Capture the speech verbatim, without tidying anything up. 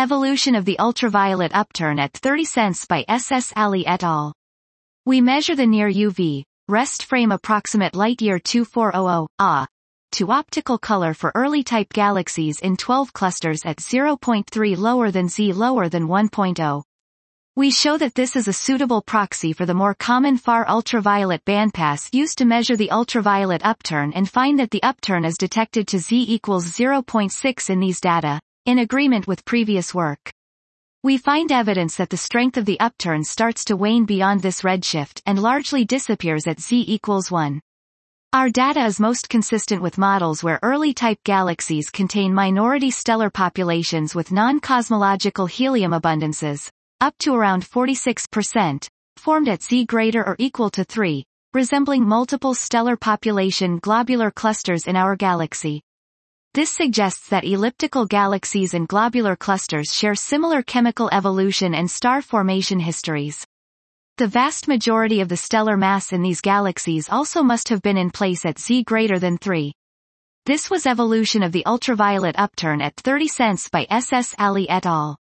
Evolution of the ultraviolet upturn at thirty cents by S S Ali et al. We measure the near U V, rest frame approximate light year two four hundred A, to optical color for early type galaxies in twelve clusters at zero point three lower than Z lower than one point zero. We show that this is a suitable proxy for the more common far ultraviolet bandpass used to measure the ultraviolet upturn and find that the upturn is detected to Z equals zero point six in these data, in agreement with previous work. We find evidence that the strength of the upturn starts to wane beyond this redshift and largely disappears at Z equals one. Our data is most consistent with models where early-type galaxies contain minority stellar populations with non-cosmological helium abundances, up to around forty-six percent, formed at Z greater or equal to three, resembling multiple stellar population globular clusters in our galaxy. This suggests that elliptical galaxies and globular clusters share similar chemical evolution and star formation histories. The vast majority of the stellar mass in these galaxies also must have been in place at Z greater than three. This was evolution of the ultraviolet upturn at thirty cents by S S Ali et al.